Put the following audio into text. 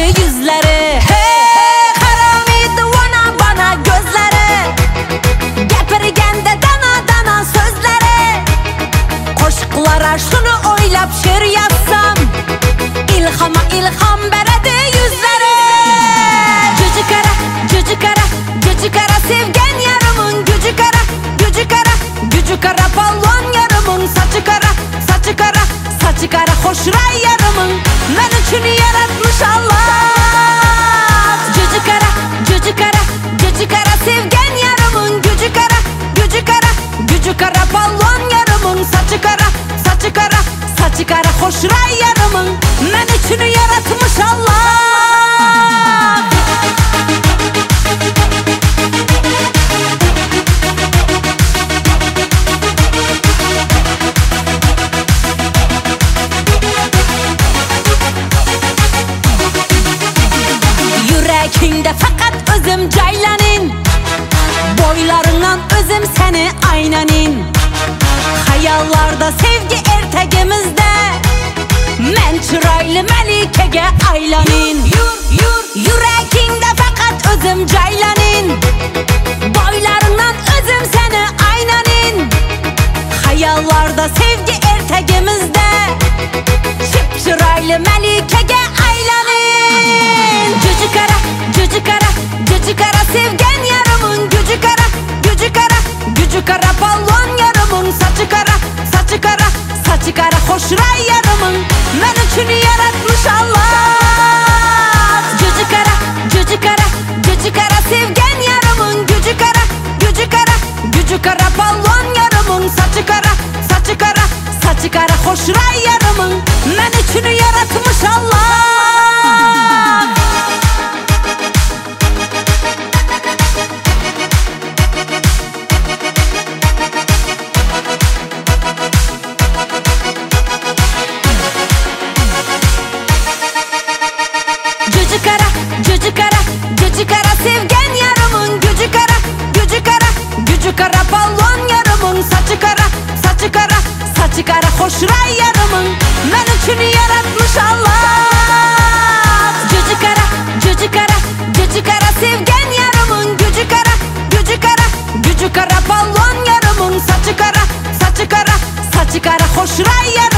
yüzleri. Hey, karamaydı ona bana gözleri. Gepirgende dana dana sözleri. Koşuklara şunu oylap şiir yazsam, ilhama ilham beredi yüzleri. Cücü kara, cücü kara, cücü kara sevgen yarımın. Gücü kara, gücü kara, gücü kara pallon yarımın. Saçı kara, saçı kara, saçı kara hoşray yarımın. Men üçün yaratmış Allah. Cücü kara, cücü kara, cücü kara sevgen yarımın. Gücü kara, gücü kara, gücü kara pallon yarımın. Saçı kara, saçı kara, saçı kara hoşray yarımın. Men üçün yaratmış Allah. Yüreğinde fakat özüm caylanın. Boylarından özüm seni aynanin. Hayallarda sevgi ertegimizde. Men çıraylı melikege aylanın. Yüreğinde fakat özüm caylanın. Boylarından özüm seni aynanin. Hayallarda sevgi ertegimizde. Çıp çıraylı melikege aylanın. Cücü kara, cücü kara, cücü kara sevgen yarımın. Gücü kara, gücü kara, gücü kara pallon yarımın. Saçı kara, saçı kara, saçı kara hoşray yarımın. Men üçün yaratmış Allah. Cücü kara, cücü kara, cücü kara sevgen yarımın. Gücü kara, gücü kara, gücü kara pallon yarımın. Saçı kara, saçı kara, saçı kara hoşray yarımın. Men üçün yaratmış Allah. Cücü kara, cücü kara, cücü kara sevgen yarımın. Gücü kara, gücü kara, gücü kara pallon yarımın. Saçı kara, saçı kara, saçı kara hoşray yarımın. Men üçün yaratmış Allah. Cücü kara, cücü kara, cücü kara sevgen yarımın. Gücü kara, gücü kara, gücü kara pallon yarımın. Saçı kara, saçı kara, saçı kara hoşray yarımın.